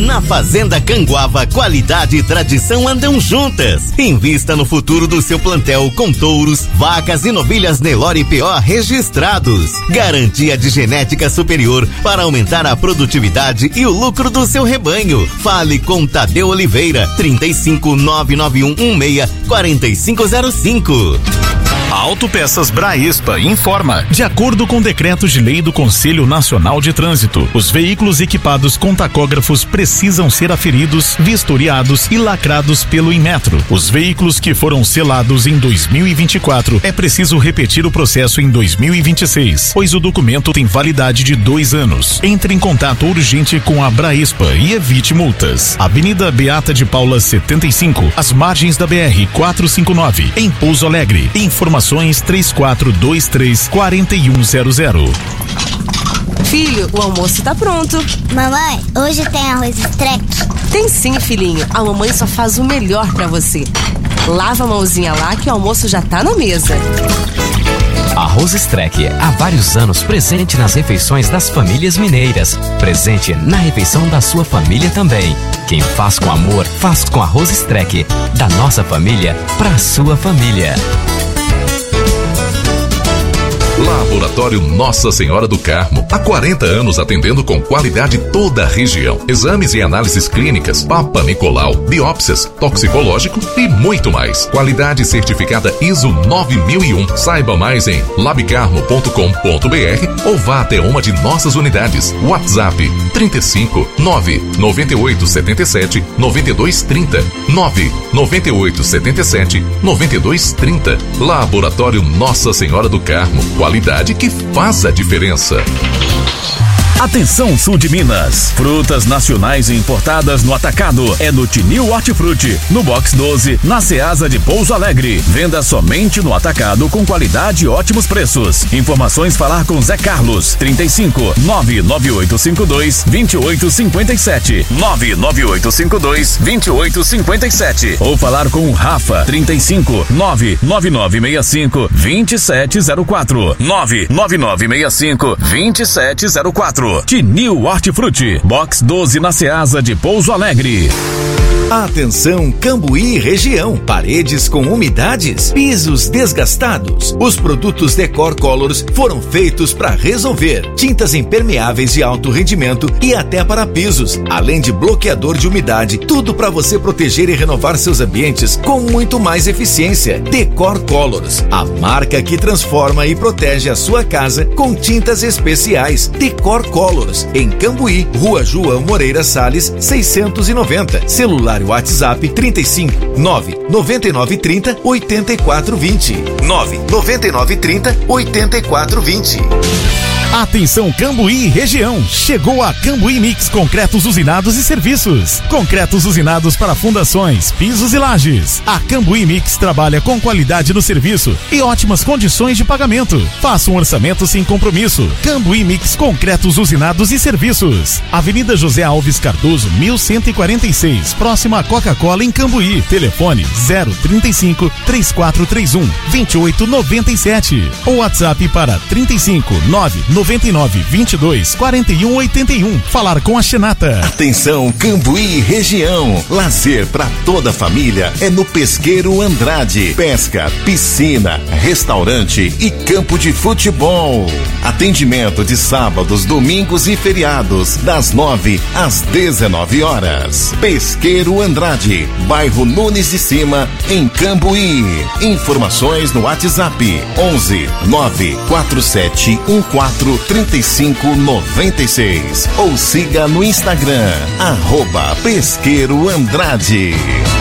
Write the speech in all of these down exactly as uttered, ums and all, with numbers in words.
Na Fazenda Canguava, qualidade e tradição andam juntas. Invista no futuro do seu plantel com touros, vacas e novilhas Nelore P O registrados. Garantia de genética superior para aumentar a produtividade e o lucro do seu rebanho. Fale com Tadeu Oliveira, trinta e cinco, nove nove um um seis, quatro cinco zero cinco. Autopeças Braespa informa. De acordo com decretos de lei do Conselho Nacional de Trânsito, os veículos equipados com tacógrafos precisam ser aferidos, vistoriados e lacrados pelo Inmetro. Os veículos que foram selados em dois mil e vinte e quatro é preciso repetir o processo em dois mil e vinte e seis, pois o documento tem validade de dois anos. Entre em contato urgente com a Braespa e evite multas. Avenida Beata de Paula setenta e cinco, às margens da B R quatrocentos e cinquenta e nove, em Pouso Alegre. Informações três quatro dois três, quatro um zero zero. Filho, o almoço tá pronto. Mamãe, hoje tem arroz Streck? Tem sim, filhinho. A mamãe só faz o melhor pra você. Lava a mãozinha lá que o almoço já tá na mesa. Arroz Streck, há vários anos presente nas refeições das famílias mineiras. Presente na refeição da sua família também. Quem faz com amor, faz com arroz Streck. Da nossa família pra sua família. Laboratório Nossa Senhora do Carmo, há quarenta anos atendendo com qualidade toda a região. Exames e análises clínicas, Papa Nicolau, biópsias, toxicológico e muito mais. Qualidade certificada I S O nove mil e um. Saiba mais em labcarmo ponto com ponto b r ou vá até uma de nossas unidades. WhatsApp trinta e cinco, nove nove oito sete sete, nove dois três zero, nove nove oito sete sete, nove dois três zero. Laboratório Nossa Senhora do Carmo, qualidade que faz a diferença. Atenção, sul de Minas. Frutas nacionais e importadas no atacado é no Tinil Hortifruti, no Box doze, na Ceasa de Pouso Alegre. Venda somente no atacado com qualidade e ótimos preços. Informações falar com Zé Carlos, trinta e cinco, nove nove oito cinco dois, dois oito cinco sete, nove nove oito cinco dois, dois oito cinco sete. Ou falar com o Rafa, trinta e cinco, nove nove nove seis cinco, dois sete zero quatro, nove nove nove seis cinco, dois sete zero quatro. Tinil Hortifruti, Box doze na Ceasa de Pouso Alegre. Atenção, Cambuí região. Paredes com umidades, pisos desgastados. Os produtos Decor Colors foram feitos para resolver. Tintas impermeáveis de alto rendimento e até para pisos, além de bloqueador de umidade. Tudo para você proteger e renovar seus ambientes com muito mais eficiência. Decor Colors, a marca que transforma e protege a sua casa com tintas especiais. Decor Colors, em Cambuí, Rua João Moreira Salles, seiscentos e noventa. Celular WhatsApp trinta e cinco, nove nove nove três zero, oito quatro dois zero, nove nove nove três zero, oito quatro dois zero. Atenção, Cambuí região. Chegou a Cambuí Mix Concretos Usinados e Serviços. Concretos usinados para fundações, pisos e lajes. A Cambuí Mix trabalha com qualidade no serviço e ótimas condições de pagamento. Faça um orçamento sem compromisso. Cambuí Mix Concretos Usinados e Serviços. Avenida José Alves Cardoso, mil cento e quarenta e seis, próxima a Coca-Cola em Cambuí. Telefone zero trinta e cinco, três quatro três um, dois oito nove sete. Ou WhatsApp para trinta e cinco, nove nove nove dois dois, quatro um oito um. Falar com a Xenata. Atenção, Cambuí região. Lazer para toda a família é no Pesqueiro Andrade. Pesca, piscina, restaurante e campo de futebol. Atendimento de sábados, domingos e feriados, das nove às dezenove horas. Pesqueiro Andrade, bairro Nunes de Cima, em Cambuí. Informações no WhatsApp onze, nove quatro sete um quatro, três cinco nove seis. Ou siga no Instagram, arroba Pesqueiro Andrade.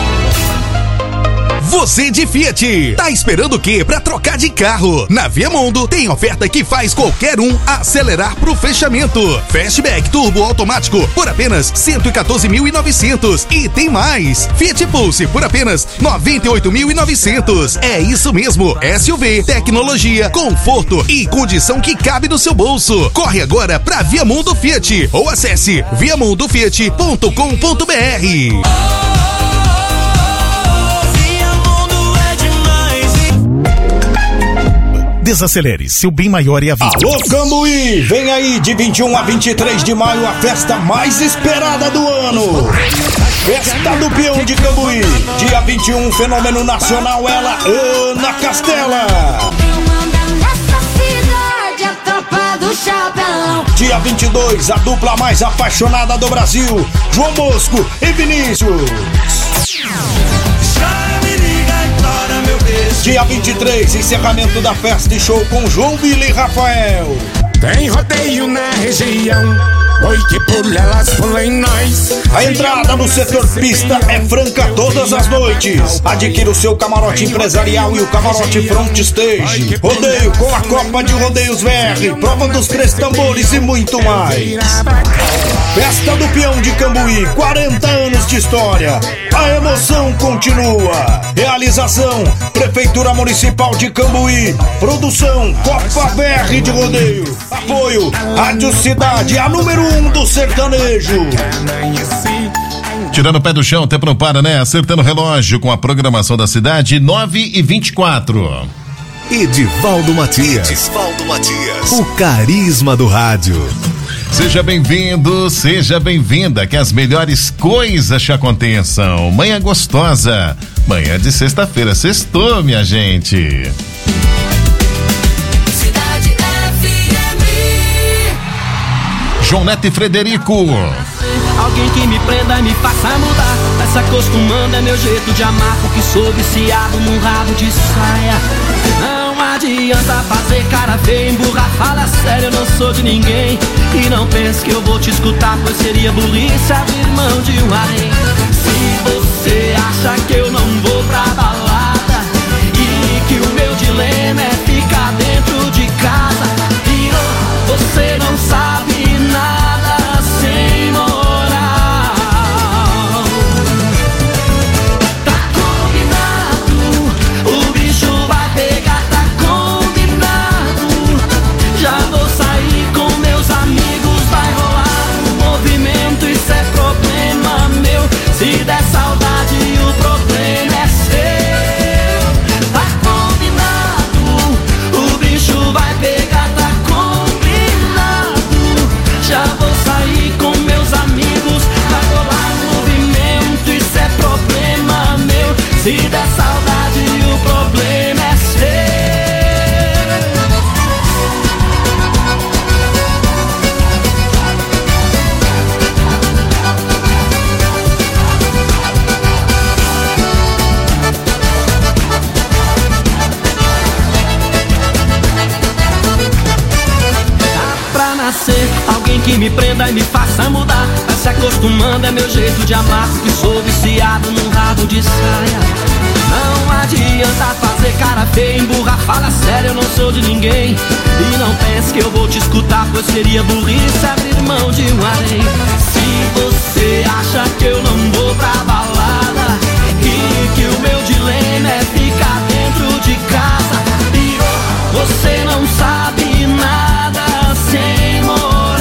Você de Fiat, tá esperando o quê pra trocar de carro? Na Viamundo tem oferta que faz qualquer um acelerar pro fechamento. Fastback Turbo Automático por apenas cento e quatorze mil e novecentos. E tem mais. Fiat Pulse por apenas noventa e oito mil e novecentos. É isso mesmo, S U V, tecnologia, conforto e condição que cabe no seu bolso. Corre agora pra Viamundo Fiat ou acesse viamundo fiat ponto com ponto b r. Desacelere, seu bem maior é a vida. Alô, Cambuí! Vem aí de vinte e um a vinte e três de maio a festa mais esperada do ano. Festa do Peão de Cambuí. Dia vinte e um, fenômeno nacional, ela, Ana Castela. Dia vinte e dois, a dupla mais apaixonada do Brasil, João Bosco e Vinícius. Dia vinte e três, encerramento da festa e show com João Vila e Rafael. Tem rodeio na região, oi que por elas pulem nós. A entrada no setor pista é franca todas as noites. Adquira o seu camarote empresarial e o camarote front stage. Rodeio com a Copa de Rodeios V R, prova dos três tambores e muito mais. Festa do Peão de Cambuí, quarenta anos de história. A emoção continua. Realização, Prefeitura Municipal de Cambuí. Produção, Copa V R de Rodeio. Apoio, Rádio Cidade, a número um do sertanejo. Tirando o pé do chão, o tempo não para, né? Acertando o relógio com a programação da cidade, nove e vinte e quatro. Edivaldo Matias. Edivaldo Matias. O carisma do rádio. Seja bem-vindo, seja bem-vinda, que as melhores coisas te aconteçam. Manhã gostosa, manhã de sexta-feira, sextou, minha gente. Cidade F M. João Neto e Frederico. Alguém que me prenda e me faça mudar. Vai se acostumando, é meu jeito de amar, porque sou viciado num rabo de saia. Não adianta fazer cara feia, emburrar, fala sério, eu não sou de ninguém. E não pense que eu vou te escutar, pois seria burrice abrir mão de um harém. Se você acha que eu não vou pra balada e que o meu dilema é ficar dentro de casa, virou, você não sabe nada sem moral. Tá combinado, o bicho vai pegar, tá combinado. Já vou sair com meus amigos, vai rolar um movimento, isso é problema meu. Se der saudade, o problema é seu. Tá combinado, o bicho vai pegar, tá combinado. Já vou sair com meus amigos, vai rolar um movimento, isso é problema meu. Se der saudade, o problema é seu. Pra nascer, alguém que me prenda e me faça mudar. Vai se acostumando, é meu jeito de amar, porque sou viciado num rabo de saia. Não adianta fazer cara feia, emburrar, fala sério, eu não sou de ninguém. E não pense que eu vou te escutar, pois seria burrice abrir mão de um harém. Se você acha que eu não vou pra balada e que o meu dilema é ficar dentro de casa, pirou, você não sabe nada sem moral.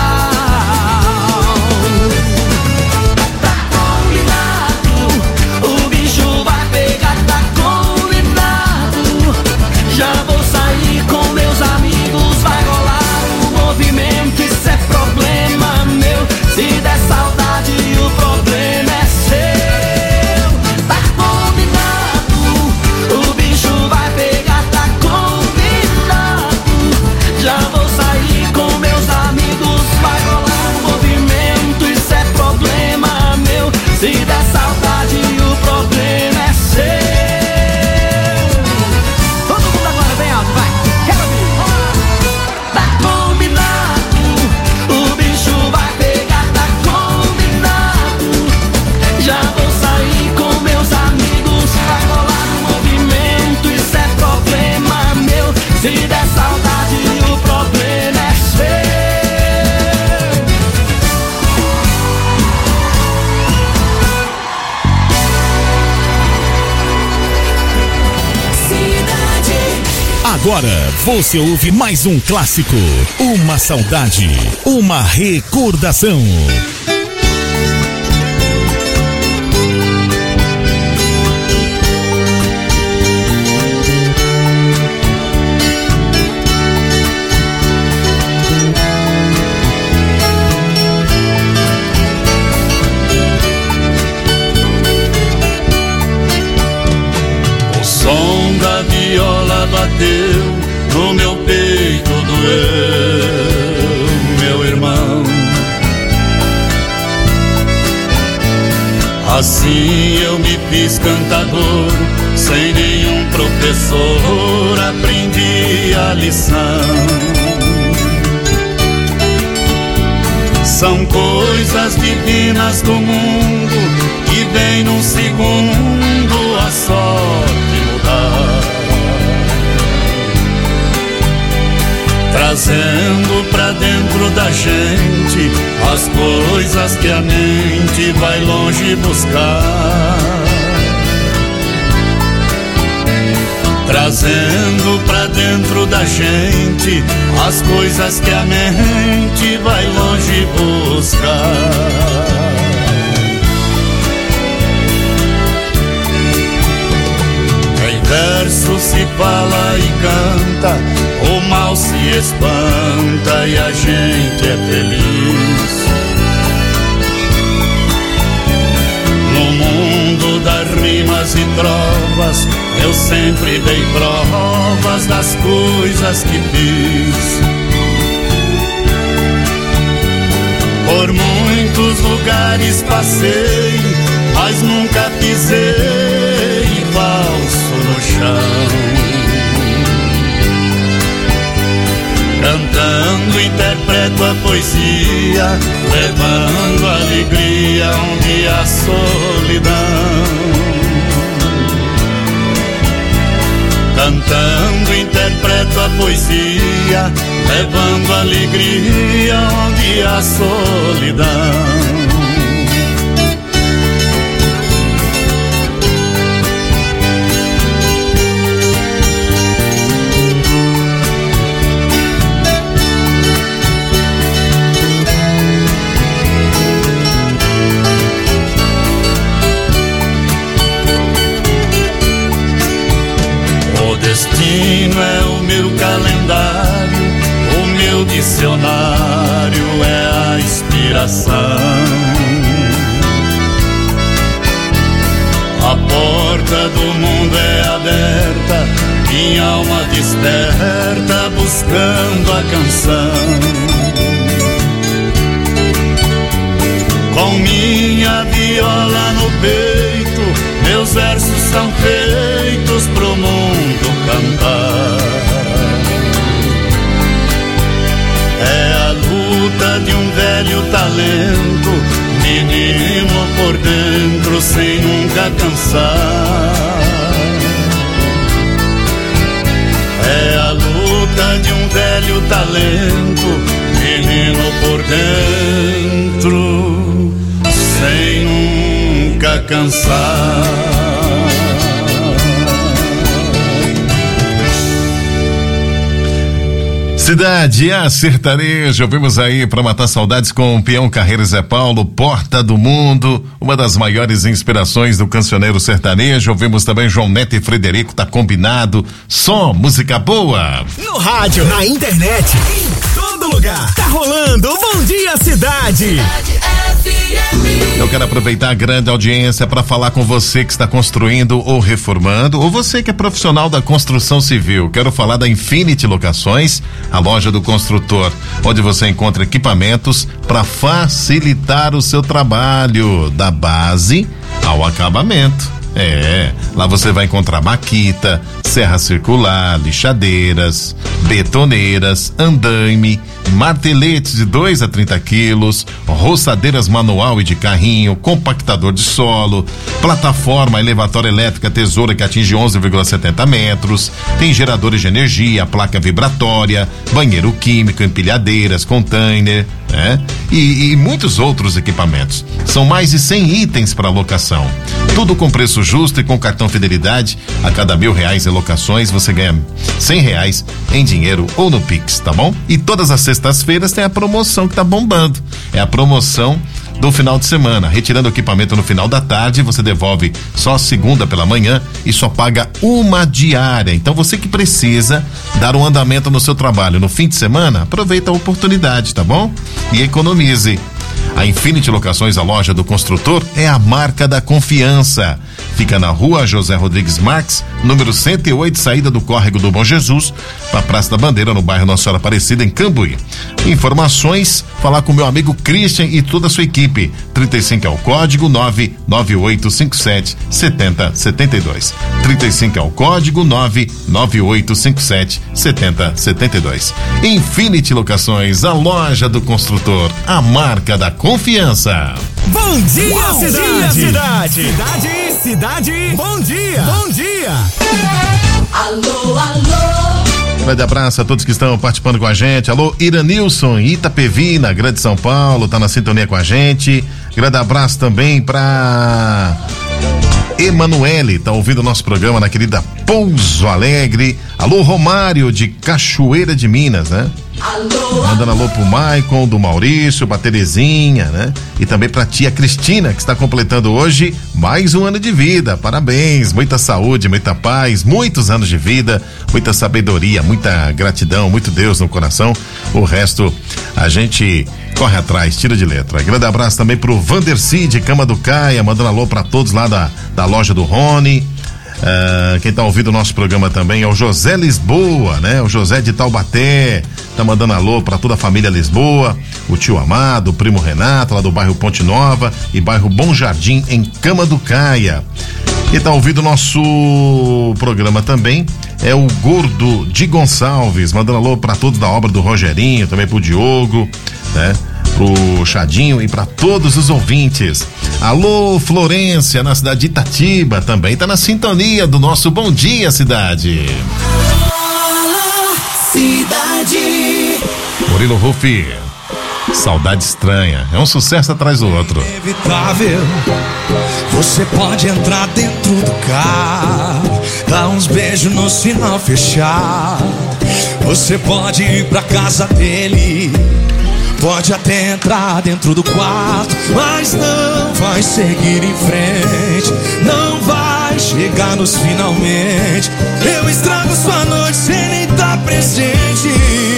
Tá combinado, o bicho vai pegar, tá combinado. Já vou sair com meus amigos, vai rolar um movimento, isso é problema meu. Se der saudade, o problema é seu. Tá combinado, o bicho vai pegar, tá combinado. Já vou sair com meus amigos, vai rolar um movimento, isso é problema meu. Se der saudade, o problema é seu. Todo mundo agora, bem alto, vai. Quero ouvir. Tá combinado, o bicho vai pegar, tá combinado. Já vou sair com meus amigos, vai rolar um movimento, isso é problema meu. Se der saudade, o problema é seu. Agora você ouve mais um clássico, uma saudade, uma recordação. Assim eu me fiz cantador, sem nenhum professor aprendi a lição. São coisas divinas do mundo que vem num segundo a sorte mudar, trazendo pra dentro da gente as coisas que a mente vai longe buscar, trazendo pra dentro da gente as coisas que a mente vai longe buscar. Em verso se fala e canta, o mal se espanta e a gente é feliz. No mundo das rimas e trovas, eu sempre dei provas das coisas que fiz. Por muitos lugares passei, mas nunca pisei falso no chão. Cantando interpreto a poesia, levando alegria onde há solidão. Cantando interpreto a poesia, levando alegria onde há solidão. O destino é o meu calendário, o meu dicionário é a inspiração. A porta do mundo é aberta, minha alma desperta buscando a canção. Com minha viola no peito, meus versos são feitos pro mundo cantar. É a luta de um velho talento, menino por dentro sem nunca cansar. É a luta de um velho talento, menino por dentro sem nunca cansar. Cidade A Sertaneja, ouvimos aí pra matar saudades com o peão Carreiro Zé Paulo, Porta do Mundo, uma das maiores inspirações do cancioneiro sertanejo. Ouvimos também João Neto e Frederico, Tá Combinado, só música boa. No rádio, na internet, em todo lugar, tá rolando o Bom Dia Cidade. Eu quero aproveitar a grande audiência para falar com você que está construindo ou reformando, ou você que é profissional da construção civil. Quero falar da Infinity Locações, a loja do construtor, onde você encontra equipamentos para facilitar o seu trabalho, da base ao acabamento. É, lá você vai encontrar maquita, serra circular, lixadeiras, betoneiras, andaime, marteletes de dois a trinta quilos, roçadeiras manual e de carrinho, compactador de solo, plataforma elevatória elétrica tesoura que atinge onze vírgula setenta metros, tem geradores de energia, placa vibratória, banheiro químico, empilhadeiras, container, né? E, e muitos outros equipamentos. São mais de cem itens para locação. Tudo com preço justo e com cartão Fidelidade. A cada mil reais em locações você ganha cem reais em dinheiro ou no Pix, tá bom? E todas as sextas-feiras tem a promoção que tá bombando. É a promoção do final de semana. Retirando o equipamento no final da tarde, você devolve só segunda pela manhã e só paga uma diária. Então você que precisa dar um andamento no seu trabalho no fim de semana, aproveita a oportunidade, tá bom? E economize. A Infinity Locações, a loja do construtor, é a marca da confiança. Fica na rua José Rodrigues Marques, número cento e oito, saída do Córrego do Bom Jesus, para a Praça da Bandeira, no bairro Nossa Senhora Aparecida, em Cambuí. Informações, falar com meu amigo Christian e toda a sua equipe. trinta e cinco é o código, nove nove oito cinco sete sete zero sete dois. trinta e cinco é o código, nove nove oito cinco sete sete zero sete dois. Infinity Locações, a loja do construtor, a marca da confiança. Bom dia, Bom cidade. dia, cidade! Cidade, cidade, bom dia! Bom dia! Alô, alô! Grande abraço a todos que estão participando com a gente. Alô, Iranilson, Itapevi, na Grande São Paulo, tá na sintonia com a gente. Grande abraço também pra Emanuele, tá ouvindo o nosso programa na querida Pouso Alegre. Alô, Romário, de Cachoeira de Minas, né? Alô, mandando alô pro Maicon, do Maurício, pra Terezinha, né? E também pra tia Cristina, que está completando hoje mais um ano de vida. Parabéns, muita saúde, muita paz, muitos anos de vida, muita sabedoria, muita gratidão, muito Deus no coração. O resto a gente corre atrás, tira de letra. Grande abraço também pro Vandercy de Cama do Caia, mandando alô pra todos lá da, da loja do Rony. Uh, quem tá ouvindo o nosso programa também é o José Lisboa, né? O José de Taubaté, tá mandando alô pra toda a família Lisboa, o tio Amado, o primo Renato, lá do bairro Ponte Nova e bairro Bom Jardim, em Cama do Caia. Quem tá ouvindo o nosso programa também é o Gordo de Gonçalves, mandando alô pra todos da obra do Rogerinho, também pro Diogo, né? Pro Chadinho e para todos os ouvintes. Alô, Florência, na cidade de Itatiba, também tá na sintonia do nosso Bom Dia Cidade. cidade. Murilo Rufi, Saudade Estranha, é um sucesso atrás do outro. Inevitável, você pode entrar dentro do carro, dar uns beijos no sinal fechado. Você pode ir pra casa dele, pode até entrar dentro do quarto, mas não vai seguir em frente, não vai chegar nos finalmente. Eu estrago sua noite sem nem estar presente.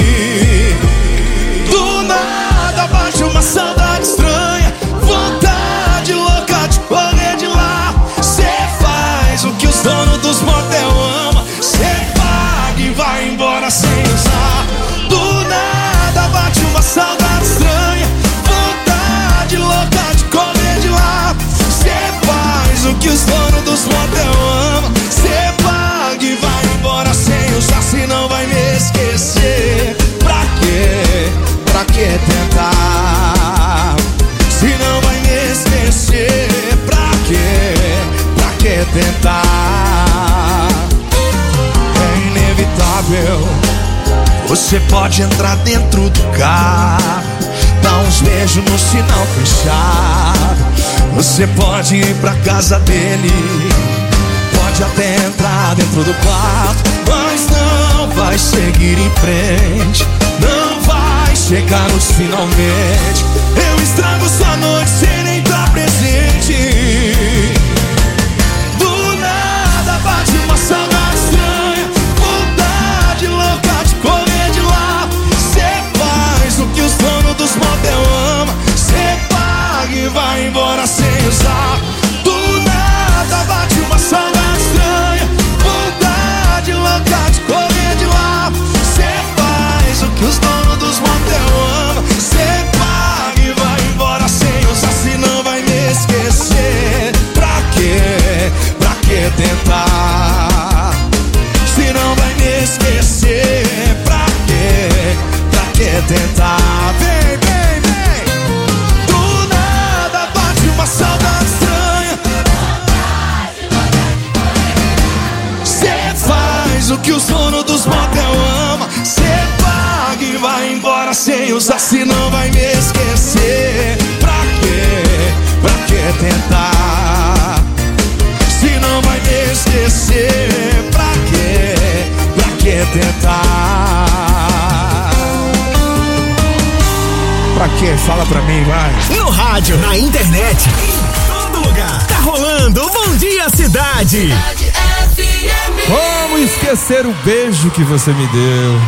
Do nada bate uma saudade estranha, vontade louca de correr de lá. Cê faz o que os donos dos motel amam, cê paga e vai embora sem usar. Do nada bate uma saudade estranha, vontade louca de correr de lá. Cê faz o que os donos dos motel amam, cê paga e vai embora sem usar. Se não vai me esquecer, pra quê? Pra que tentar? Se não vai me esquecer, pra quê? Pra que tentar? É inevitável, você pode entrar dentro do carro, dar uns beijos no sinal fechado. Você pode ir pra casa dele, pode até entrar dentro do quarto, mas não vai seguir em frente, não vai chegar nos finalmente. Eu estrago sua noite sem nem estar presente. Do nada bate uma saudade estranha, vontade louca de correr de lá. Cê faz o que os donos dos motel amam, cê paga e vai embora sem usar. Do nada bate uma saudade estranha, vontade louca de correr de lá. Cê faz o que os donos dos motel amam, cê paga e vai embora sem usar. Se não vai me esquecer, pra quê? Pra que tentar? Se não vai me esquecer, pra quê? Pra que tentar? Vem, vem, vem. Do nada bate uma saudade estranha, cê faz o que os donos dos motel amam, cê paga e vai embora sem usar. Se não vai me esquecer, pra quê? Pra que tentar? Se não vai me esquecer, pra quê? Pra que tentar? Pra quê? Fala pra mim, vai. No rádio, na internet, em todo lugar. Tá rolando o Bom Dia Cidade. Como esquecer o beijo que você me deu?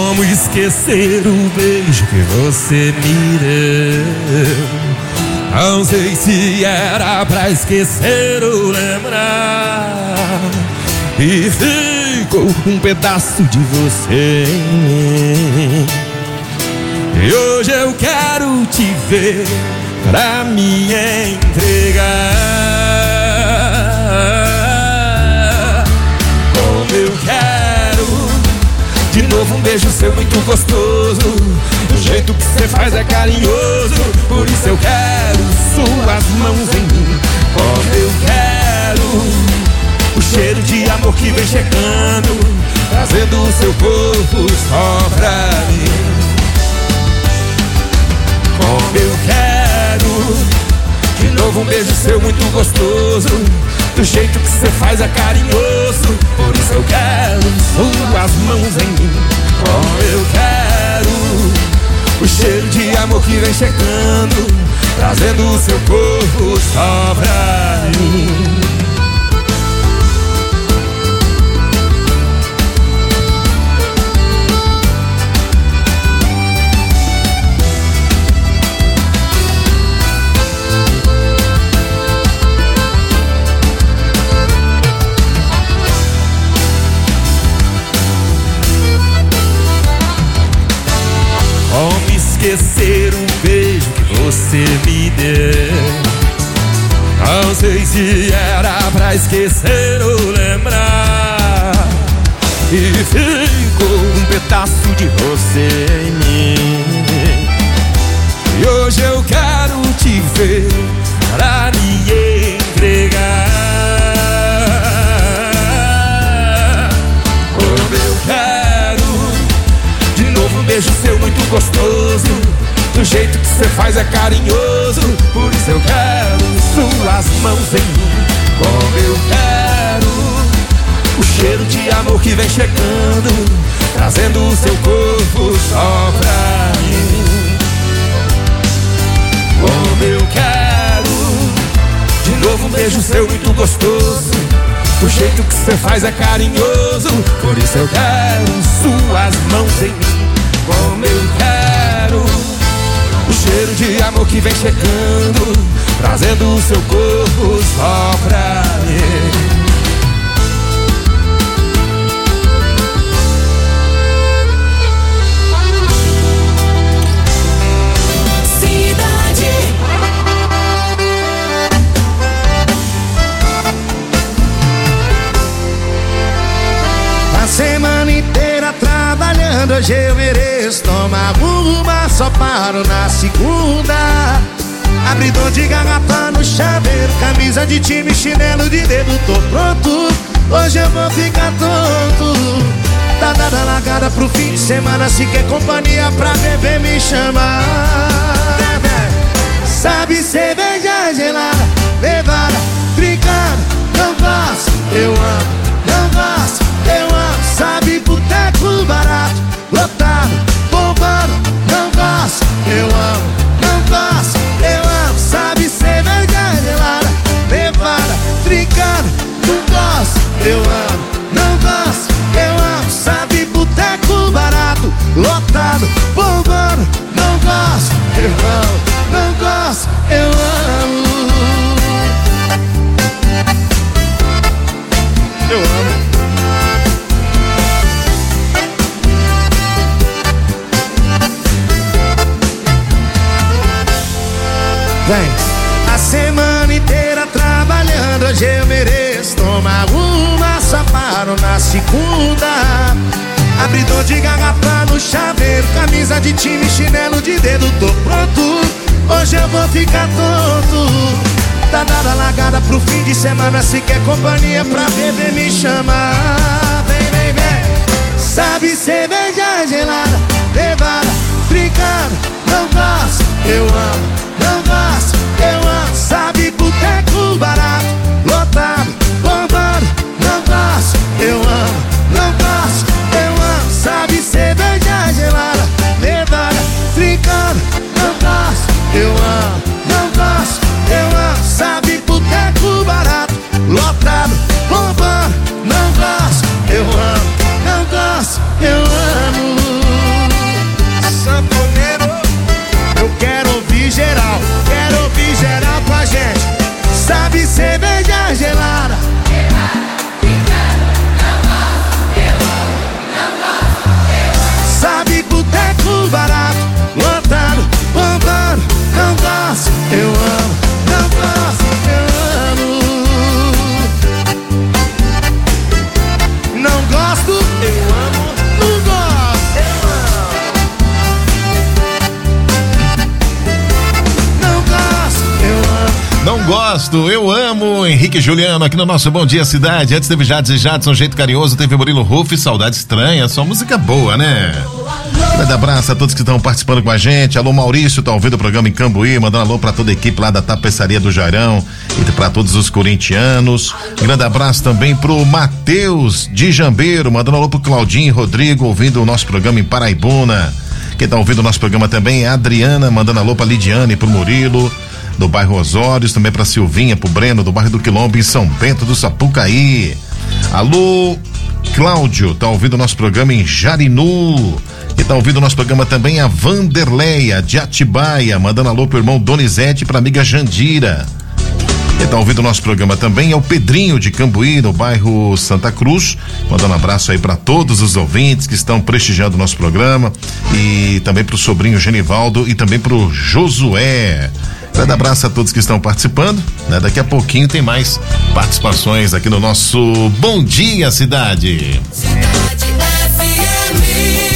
Como esquecer o beijo que você me deu? Não sei se era pra esquecer ou lembrar. E ficou um pedaço de você em mim. E hoje eu quero te ver pra me entregar. Como eu quero de novo um beijo seu muito gostoso. O jeito que você faz é carinhoso. Por isso eu quero suas mãos em mim. Como eu quero o cheiro de amor que vem chegando, trazendo o seu corpo só pra mim. Como eu quero de novo um beijo seu muito gostoso. Do jeito que você faz é carinhoso. Por isso eu quero suas mãos em mim. Como eu quero o cheiro de amor que vem chegando, trazendo o seu corpo só pra mim. Como esquecer o beijo que você me deu? Não sei se era pra esquecer ou lembrar. E ficou um pedaço de você em mim. E hoje eu quero te ver pra me entregar. Como eu quero de novo um beijo seu muito gostoso. Do jeito que você faz é carinhoso. Por isso eu quero suas mãos em mim. Como eu quero o cheiro de amor que vem chegando, trazendo o seu corpo só pra mim. Como eu quero de novo um beijo seu muito gostoso. O jeito que você faz é carinhoso. Por isso eu quero suas mãos em mim. Como eu quero o cheiro de amor que vem chegando, trazendo o seu corpo só pra mim. Cidade. A semana inteira trabalhando, hoje eu mereço tomar uma, só paro na segunda. Abridor de garrafa no chaveiro, camisa de time, chinelo de dedo, tô pronto. Hoje eu vou ficar tonto. Tá dada a largada pro fim de semana, se quer companhia pra beber me chama. Sabe cerveja gelada, levada, brincando, não gosto, eu amo, não gosto, eu amo. Sabe boteco barato, lotado, bombando, não gosto, eu amo, não gosto, eu amo. Sabe cerveja gelada, levada, brincando, não gosto, eu amo, não gosto, eu amo. Sabe boteco barato, lotado, bombando, não gosto, eu amo, não gosto, eu amo. Eu amo. Vem. A semana inteira trabalhando, hoje eu mereço tomar uma, só paro na segunda. Abridor de garrafa no chaveiro, camisa de time, chinelo de dedo, tô pronto. Hoje eu vou ficar tonto. Tá dada a largada pro fim de semana, se quer companhia pra beber me chama. Vem, vem, vem. Sabe cerveja gelada, levada, brincando, não gosto, eu amo, não gosto, eu amo. Sabe boteco barato, lotado, bombando, não gosto, eu amo, não gosto, eu amo. Sabe cerveja gelada, levada, brincando, não gosto, eu amo, não gosto, eu amo. Sabe boteco barato, lotado, bombando, não gosto, gosto, eu amo. Henrique e Juliano aqui no nosso Bom Dia Cidade. Antes teve Jades e Jadson, Jeito Carinhoso, teve Murilo Ruff, Saudade Estranha, só música boa, né? Grande abraço a todos que estão participando com a gente. Alô, Maurício, tá ouvindo o programa em Cambuí, mandando alô pra toda a equipe lá da Tapeçaria do Jairão e pra todos os corintianos. Grande abraço também pro Matheus de Jambeiro, mandando alô pro Claudinho e Rodrigo, ouvindo o nosso programa em Paraibuna. Quem tá ouvindo o nosso programa também é a Adriana, mandando alô pra Lidiane e pro Murilo, do bairro Osórios, também pra Silvinha, pro Breno, do bairro do Quilombo, em São Bento do Sapucaí. Alô, Cláudio, tá ouvindo o nosso programa em Jarinu. E tá ouvindo o nosso programa também a Vanderleia, de Atibaia, mandando alô pro irmão Donizete e pra amiga Jandira. Quem tá ouvindo o nosso programa também é o Pedrinho de Cambuí, no bairro Santa Cruz, mandando um abraço aí para todos os ouvintes que estão prestigiando o nosso programa, e também pro sobrinho Genivaldo e também pro Josué. Grande abraço a todos que estão participando, né? Daqui a pouquinho tem mais participações aqui no nosso Bom Dia Cidade. Cidade F M.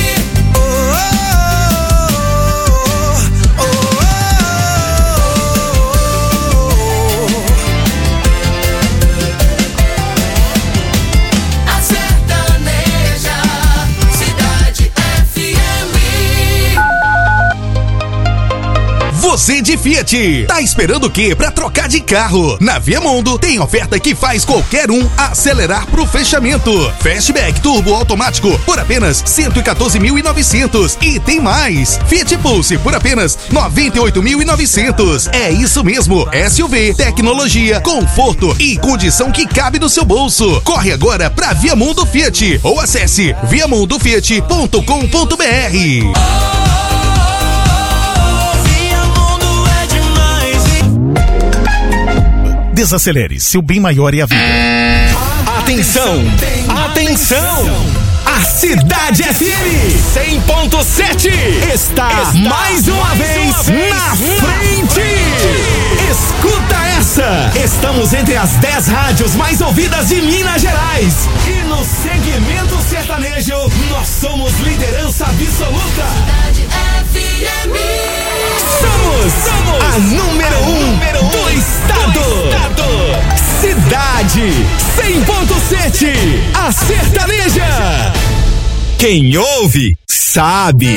Você de Fiat, tá esperando o quê pra trocar de carro? Na Viamundo tem oferta que faz qualquer um acelerar pro fechamento. Fastback turbo automático por apenas cento e quatorze mil e novecentos. E tem mais, Fiat Pulse por apenas noventa e oito mil e novecentos. É isso mesmo, S U V, tecnologia, conforto e condição que cabe no seu bolso. Corre agora pra Viamundo Fiat ou acesse viamundo fiat ponto com ponto br. Desacelere, seu bem maior é a vida. Atenção! Atenção! A Cidade F M cem ponto sete está, está mais uma mais vez uma na vez frente! frente! Escuta essa! Estamos entre as dez rádios mais ouvidas de Minas Gerais. E no segmento sertanejo, nós somos liderança absoluta. Cidade F M. Somos, somos a número um, a número um do, estado. do estado. Cidade cem ponto sete, a sertaneja. Quem ouve, sabe.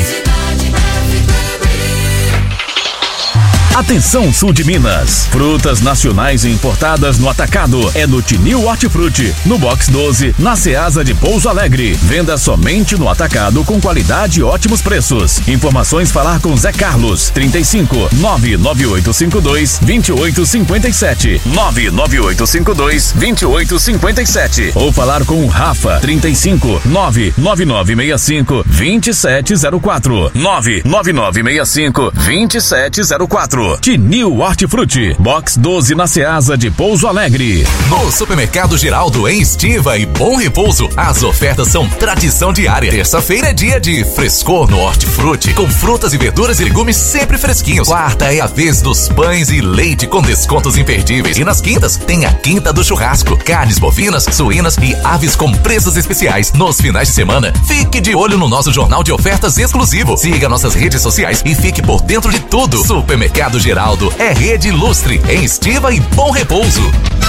Atenção, sul de Minas. Frutas nacionais e importadas no atacado é no Tinil Hortifruti, no box doze, na Ceasa de Pouso Alegre. Venda somente no atacado com qualidade e ótimos preços. Informações falar com Zé Carlos, trinta e cinco, nove nove oito cinco dois, dois oito cinco sete, nove nove oito cinco dois, dois oito cinco sete. Ou falar com o Rafa, trinta e cinco, nove nove nove seis cinco, dois sete zero quatro, nove nove nove seis cinco, dois sete zero quatro. Tinil Hortifruti, box doze na Ceasa de Pouso Alegre. No Supermercado Geraldo, em Estiva e Bom Repouso, as ofertas são tradição diária. Terça-feira é dia de frescor no Hortifruti, com frutas e verduras e legumes sempre fresquinhos. Quarta é a vez dos pães e leite com descontos imperdíveis. E nas quintas tem a Quinta do Churrasco, carnes bovinas, suínas e aves com preços especiais. Nos finais de semana, fique de olho no nosso jornal de ofertas exclusivo. Siga nossas redes sociais e fique por dentro de tudo. Supermercado Geraldo é rede ilustre em Estiva e Bom Repouso.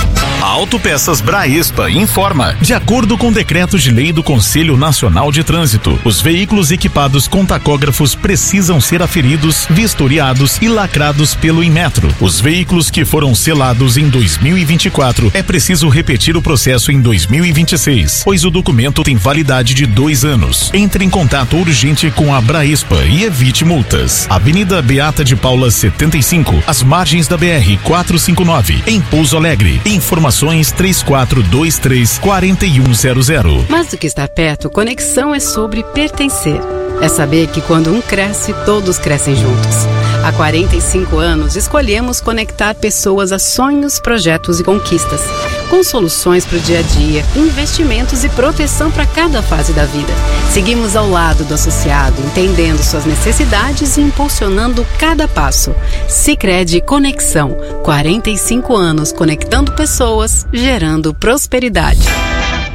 Autopeças Braespa informa. De acordo com o decreto de lei do Conselho Nacional de Trânsito, os veículos equipados com tacógrafos precisam ser aferidos, vistoriados e lacrados pelo Inmetro. Os veículos que foram selados em dois mil e vinte e quatro é preciso repetir o processo em dois mil e vinte e seis, pois o documento tem validade de dois anos. Entre em contato urgente com a Braespa e evite multas. Avenida Beata de Paula setenta e cinco, às margens da B R quatrocentos e cinquenta e nove, em Pouso Alegre. Informações três quatro dois três, quatro um zero zero. Mais do que estar perto, conexão é sobre pertencer. É saber que quando um cresce, todos crescem juntos. Há quarenta e cinco anos, escolhemos conectar pessoas a sonhos, projetos e conquistas, com soluções para o dia a dia, investimentos e proteção para cada fase da vida. Seguimos ao lado do associado, entendendo suas necessidades e impulsionando cada passo. Sicredi Conexão, quarenta e cinco anos conectando pessoas, gerando prosperidade.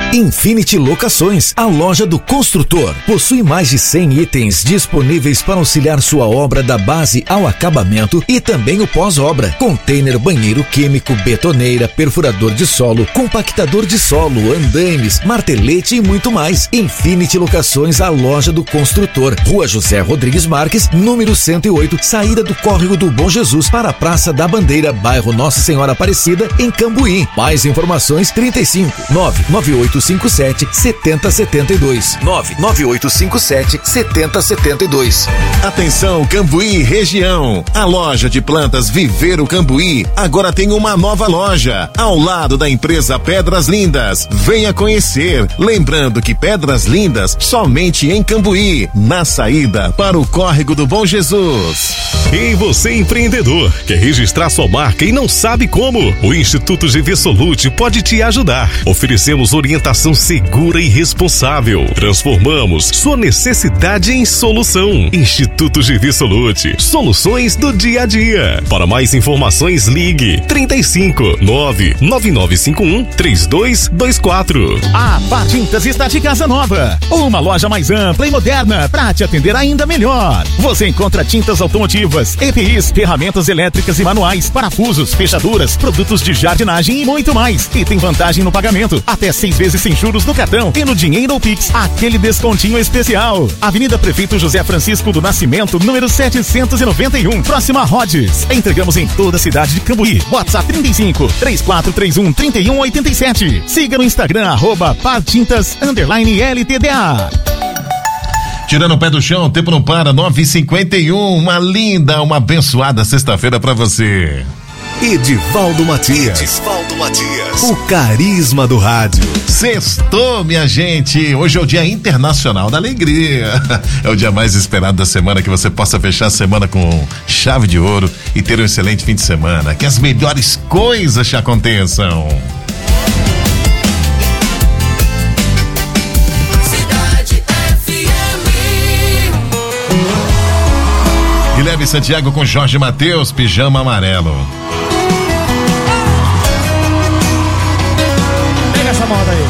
Infinity Locações, a loja do construtor. Possui mais de cem itens disponíveis para auxiliar sua obra da base ao acabamento e também o pós-obra. Container, banheiro químico, betoneira, perfurador de solo, compactador de solo, andaimes, martelete e muito mais. Infinity Locações, a loja do construtor. Rua José Rodrigues Marques, número cento e oito, saída do Córrego do Bom Jesus para a Praça da Bandeira, bairro Nossa Senhora Aparecida, em Cambuí. Mais informações trinta e cinco, nove nove oito cinco sete, sete zero sete dois, nove nove oito cinco sete, sete zero sete dois. Atenção, Cambuí região. A loja de plantas Viveiro Cambuí agora tem uma nova loja ao lado da empresa Pedras Lindas. Venha conhecer. Lembrando que Pedras Lindas somente em Cambuí, na saída para o Córrego do Bom Jesus. E você, empreendedor, quer registrar sua marca e não sabe como? O Instituto G V Solute pode te ajudar. Oferecemos orientação segura e responsável. Transformamos sua necessidade em solução. Instituto G V Solute, soluções do dia a dia. Para mais informações, ligue trinta e cinco, nove nove nove cinco um, três dois dois quatro. A Par Tintas está de casa nova. Uma loja mais ampla e moderna para te atender ainda melhor. Você encontra tintas automotivas, E P Is, ferramentas elétricas e manuais, parafusos, fechaduras, produtos de jardinagem e muito mais. E tem vantagem no pagamento, até seis vezes sem juros no cartão e no dinheiro ou Pix, aquele descontinho especial. Avenida Prefeito José Francisco do Nascimento, número setecentos e noventa e um, próxima a Rhodes. Entregamos em toda a cidade de Cambuí. WhatsApp trinta e cinco, três quatro três um, trinta e um oitenta e sete. Siga no Instagram, arroba Partintas, underline L T D A. Tirando o pé do chão, o tempo não para, nove e cinquenta e um, uma linda, uma abençoada sexta-feira pra você. Edivaldo Matias. Edivaldo Matias. O carisma do rádio. Sextou, minha gente. Hoje é o Dia Internacional da Alegria. É o dia mais esperado da semana, que você possa fechar a semana com chave de ouro e ter um excelente fim de semana. Que as melhores coisas te aconteçam. Guilherme Santiago com Jorge Mateus, Pijama Amarelo. Pega essa moda aí.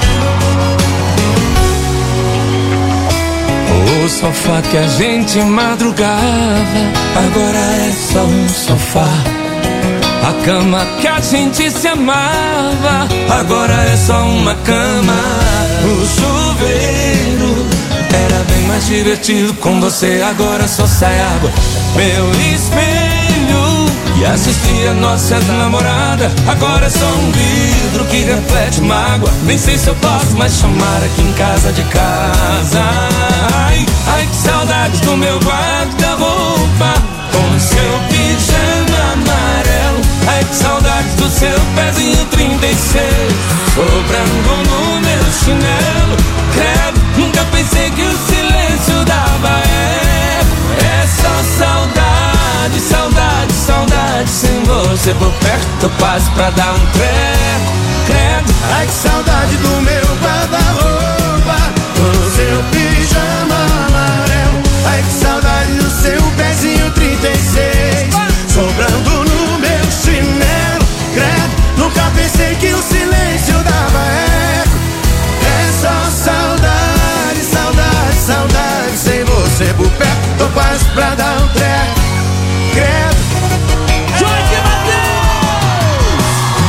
O sofá que a gente madrugava, agora é só um sofá. A cama que a gente se amava, agora é só uma cama. O chuveiro era bem mais divertido com você, agora só sai água. Meu espelho que assistia nossa namorada, agora é só um vidro que reflete mágoa. Nem sei se eu posso mais chamar aqui em casa de casa. Ai, ai, que saudade do meu guarda-roupa com seu pijama amarelo. Ai, que saudade do seu pezinho trinta e seis sobrando no meu chinelo. Credo, nunca pensei que o silêncio dava eco. É só saudade, saudade, saudade. Sem você por perto, quase pra dar um treco. Credo, ai que saudade do meu guarda-roupa com seu pijama amarelo. Ai que saudade do seu pezinho trinta e seis sobrando no meu chinelo. Credo, nunca pensei que o silêncio dava eco. É só saudade, saudade, saudade. Sem você por perto, tô quase pra dar um treco. Credo. Jorge Mateus!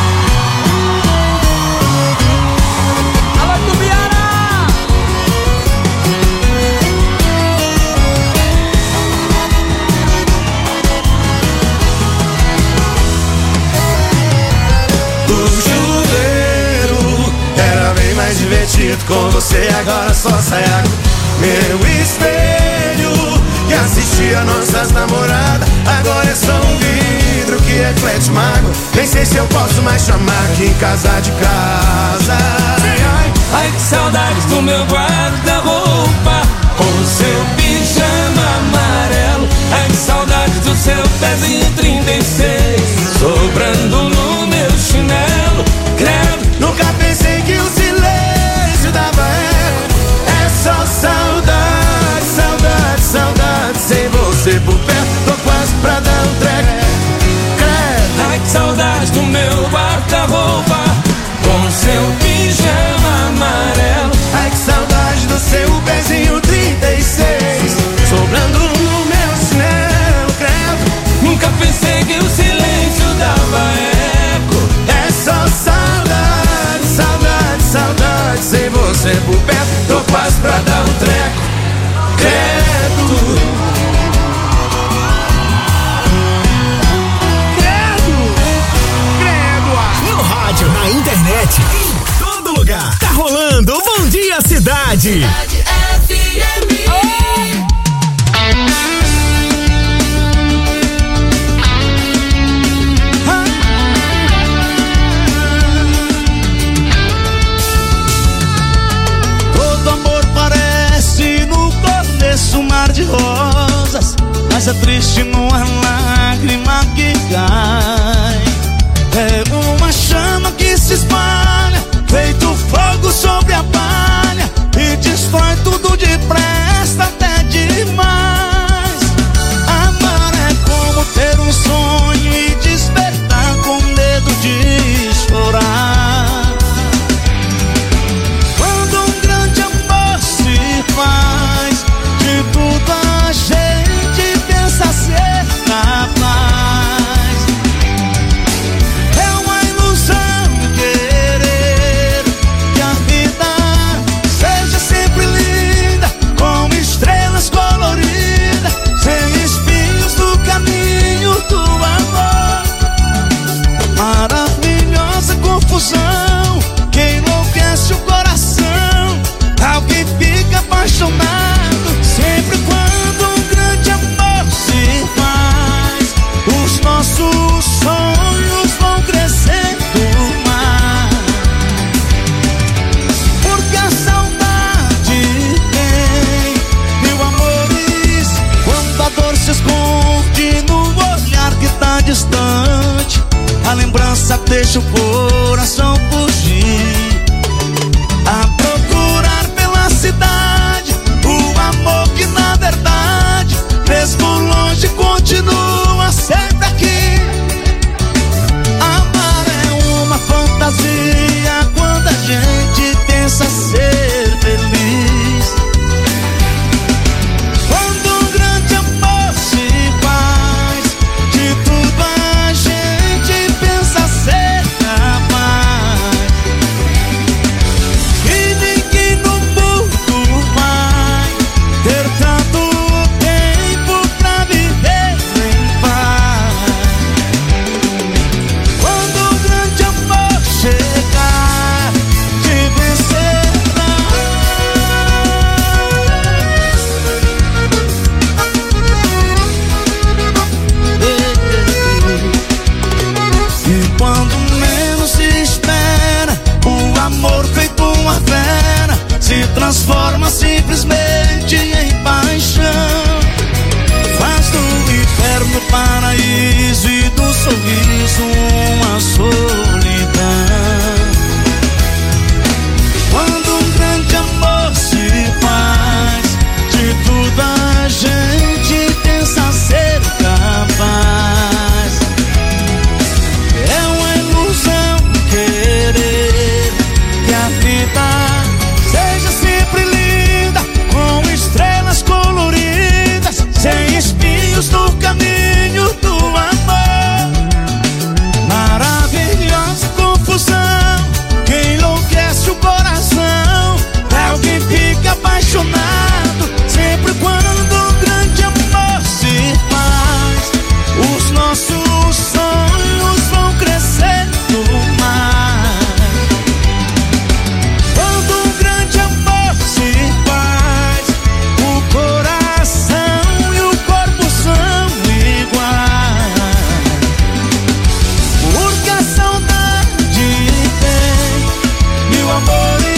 Alô, Tubiara! O chuveiro era bem mais divertido com você, agora só sai água. Meu espelho que assistia nossas namoradas, agora é só um vidro que reflete mágoa. Nem sei se eu posso mais chamar aqui em casa de casa. Ai, ai, ai que saudade do meu guarda-roupa com seu pijama amarelo. Ai que saudade do seu pezinho trinta e seis sobrando no meu chinelo. Credo, nunca pensei que o silêncio dava eco. É só saudade, saudade, saudade. Sem você por perto, tô quase pra dar um treco. Credo. Ai que saudade do meu guarda-roupa com seu pijama amarelo. sete. Em todo lugar. Tá rolando o Bom Dia Cidade. F M. Todo amor parece no começo um mar de rosas, mas é triste numa lágrima que cai. É uma chama que se espalha, feito fogo sobre a palha, e destrói tudo depressa até demais. Amar é como ter um sonho e despertar com medo de chorar. Quando um grande amor se faz, de tudo a gente pensa ser capaz. É uma ilusão querer que a vida seja sempre linda, com estrelas coloridas, sem espinhos no caminho do amor. Maravilhosa confusão que enlouquece o coração. Alguém fica apaixonado sempre quando um grande amor se faz. Os nossos sonhos vão crescendo mais, porque a saudade tem mil amores. Quando a dor se esconde no olhar que tá distante, a lembrança deixa o coração fugir, a procurar pela cidade o amor que na verdade, mesmo longe, continua sempre aqui. Amar é uma fantasia quando a gente pensa ser feliz. Quando um grande amor se faz, de tudo a gente pensa ser capaz. E ninguém no mundo vai ter tanto tempo pra viver em paz. Quando um grande amor chegar, te vencerá. E quando menos se espera, o amor feito uma fera se transforma simplesmente em paixão. Faz do inferno paraíso e do sorriso uma solidão. Quando um grande amor se faz, de tudo a gente pensa ser capaz. É uma ilusão querer que a vida seja sempre linda, com estrelas coloridas, sem espinhos no caminho do amor. Maravilhosa confusão que enlouquece o coração. É alguém fica apaixonado sempre quando um grande amor se faz. Os nossos sonhos vão crescendo mais. Quando um grande amor se faz, o coração e o corpo são iguais. Porque a saudade tem mil amores.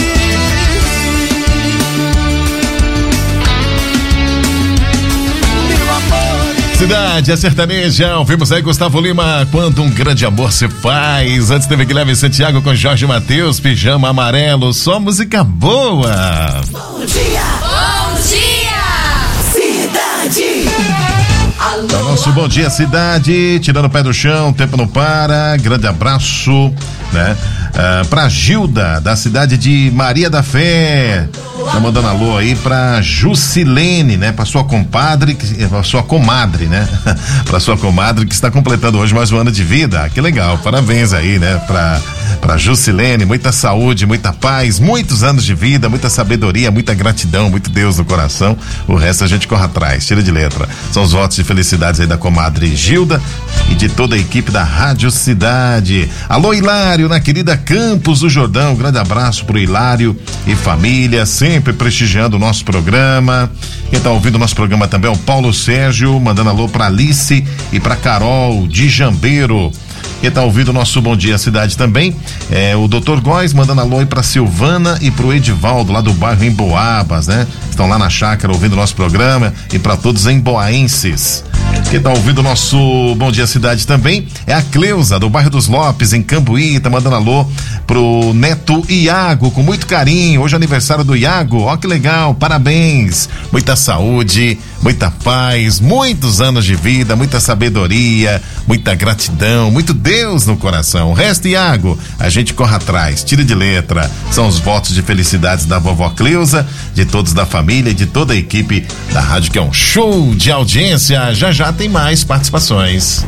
Mil amores. Cidade, é sertaneja. Ouvimos aí Gustavo Lima, Quando um Grande Amor se Faz. Antes teve Guilherme Santiago com Jorge Mateus, Pijama Amarelo. Só música boa. Bom dia! Bom dia! Cidade! É o nosso Bom Dia Cidade, tirando o pé do chão, o tempo não para. Grande abraço, né? Ah, pra Gilda, da cidade de Maria da Fé. Tá mandando alô aí pra Jusilene, né? Pra sua compadre, pra sua comadre, né? Pra sua comadre que está completando hoje mais um ano de vida. Que legal, parabéns aí, né? Pra Pra Jusilene, muita saúde, muita paz, muitos anos de vida, muita sabedoria, muita gratidão, muito Deus no coração. O resto a gente corre atrás, tira de letra. São os votos de felicidades aí da comadre Gilda e de toda a equipe da Rádio Cidade. Alô, Hilário, na querida Campos do Jordão, um grande abraço pro Hilário e família, sempre prestigiando o nosso programa. Quem tá ouvindo o nosso programa também é o Paulo Sérgio, mandando alô pra Alice e pra Carol de Jambeiro. Quem tá ouvindo o nosso Bom Dia Cidade também é o doutor Góes, mandando alô aí pra Silvana e pro Edivaldo, lá do bairro Emboabas, né? Estão lá na chácara ouvindo o nosso programa, e para todos emboaenses. Quem tá ouvindo o nosso Bom Dia Cidade também é a Cleusa, do bairro dos Lopes, em Cambuí, tá mandando alô pro neto Iago, com muito carinho. Hoje é aniversário do Iago, ó que legal, parabéns, muita saúde, muita paz, muitos anos de vida, muita sabedoria, muita gratidão, muito Deus no coração. O resto, Iago, a gente corre atrás, tira de letra. São os votos de felicidades da vovó Cleusa, de todos da família e de toda a equipe da rádio, que é um show de audiência. Já já tem mais participações.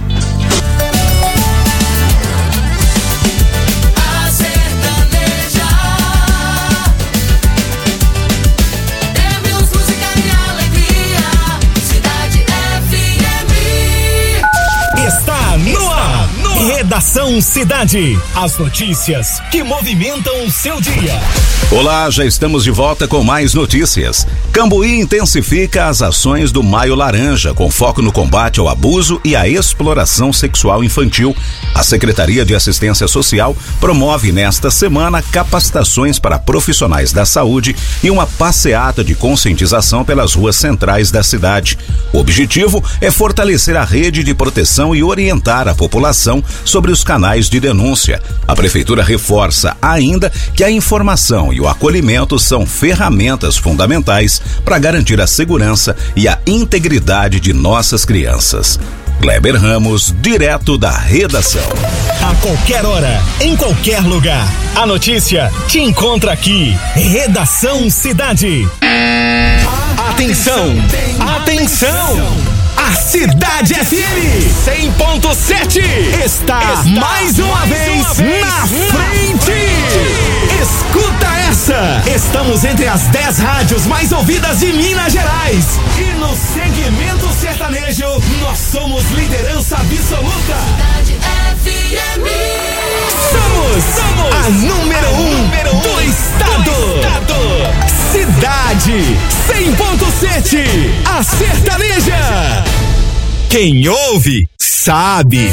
Redação Cidade. As notícias que movimentam o seu dia. Olá, já estamos de volta com mais notícias. Cambuí intensifica as ações do Maio Laranja, com foco no combate ao abuso e à exploração sexual infantil. A Secretaria de Assistência Social promove nesta semana capacitações para profissionais da saúde e uma passeata de conscientização pelas ruas centrais da cidade. O objetivo é fortalecer a rede de proteção e orientar a população sobre os canais de denúncia. A Prefeitura reforça ainda que a informação e o acolhimento são ferramentas fundamentais para garantir a segurança e a integridade de nossas crianças. Kleber Ramos, direto da redação. A qualquer hora, em qualquer lugar, a notícia te encontra aqui. Redação Cidade. Atenção, atenção! A Cidade F M cem ponto sete está, está mais uma mais vez, uma vez na frente. frente. Escuta essa! Estamos entre as dez rádios mais ouvidas de Minas Gerais. E no segmento sertanejo, nós somos liderança absoluta. Cidade F M. Somos, somos a número a um número do, um estado. do estado. Cidade cem ponto sete, a sertaneja. Quem ouve, sabe.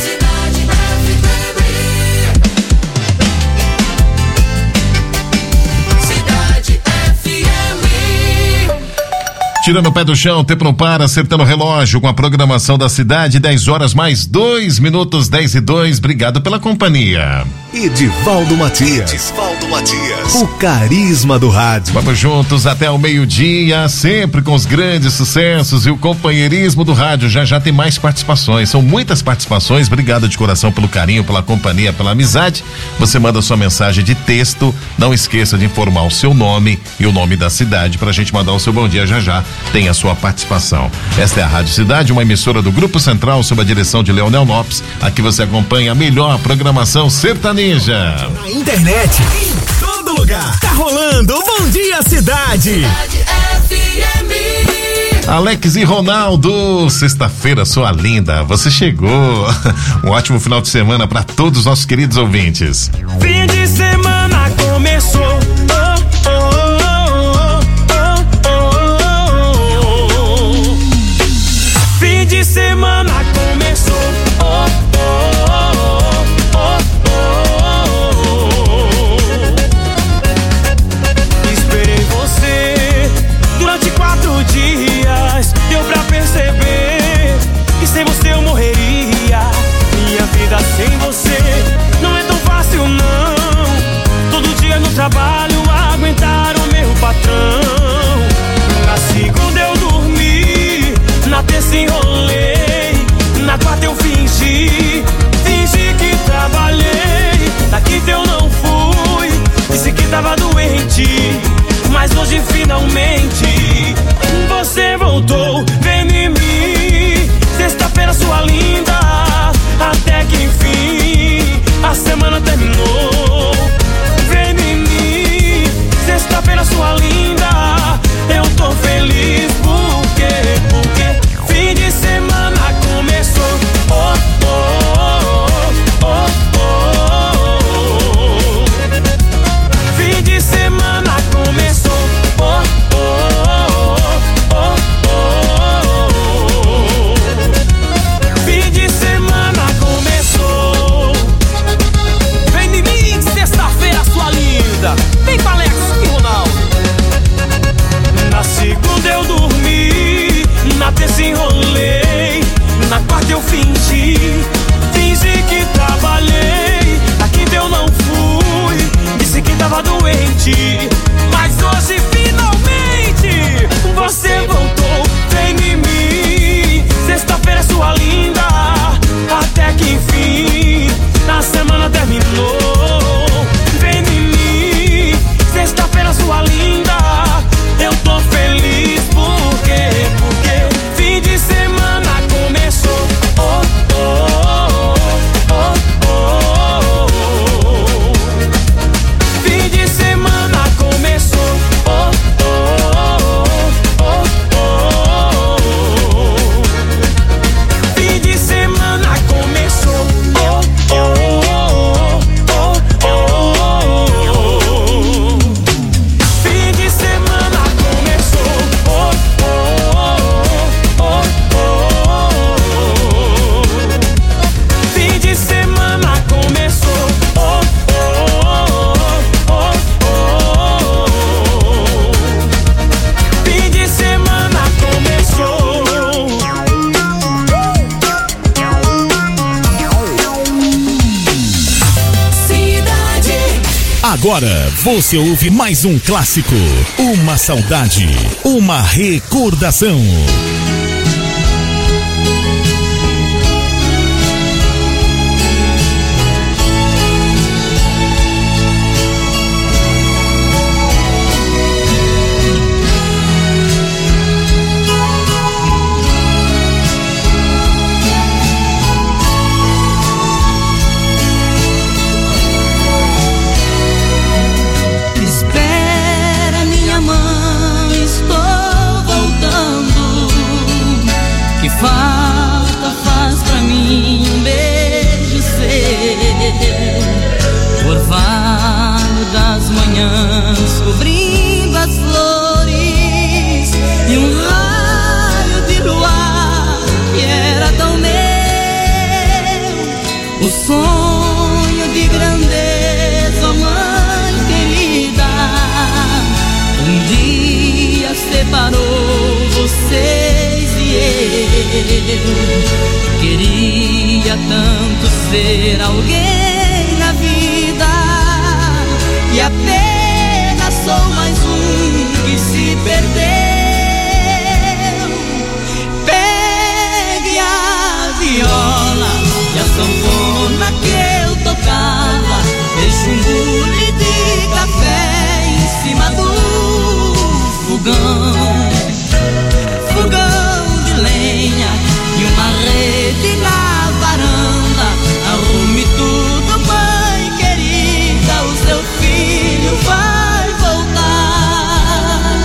Tirando o pé do chão, tempo não para, acertando o relógio com a programação da cidade, dez horas mais dois minutos, dez e dois. Obrigado pela companhia. Edivaldo Matias. Edivaldo Matias. O carisma do rádio. Vamos juntos até o meio-dia, sempre com os grandes sucessos e o companheirismo do rádio. Já já tem mais participações, são muitas participações. Obrigado de coração pelo carinho, pela companhia, pela amizade. Você manda sua mensagem de texto, não esqueça de informar o seu nome e o nome da cidade pra gente mandar o seu bom dia. Já já tem a sua participação. Esta é a Rádio Cidade, uma emissora do Grupo Central sob a direção de Leonel Lopes. Aqui você acompanha a melhor programação sertaneja. Na internet, em todo lugar, tá rolando o Bom Dia Cidade. Cidade F M. Alex e Ronaldo, sexta-feira, sua linda, você chegou. Um ótimo final de semana para todos os nossos queridos ouvintes. Fim de semana começou. Fim de semana começou. Oh, oh, oh, oh, oh. Esperei você durante quatro dias. Deu pra perceber que sem você eu morreria. Minha vida sem você não é tão fácil não. Todo dia no trabalho aguentar o meu patrão. Na segunda eu dormi, na terça enrolei. Agora você ouve mais um clássico, uma saudade, uma recordação. Falta faz pra mim um beijo seu, orvalho das manhãs cobrindo as flores e um raio de luar que era tão meu, o sonho de grandeza, mãe querida, um dia separou vocês e eu queria tanto ser alguém na vida e apenas sou mais um que se perdeu. Pegue a viola e a sanfona que eu tocava, deixe um bule de café em cima do fogão, fogão de lenha e uma rede na varanda. Arrume tudo, mãe querida, o seu filho vai voltar.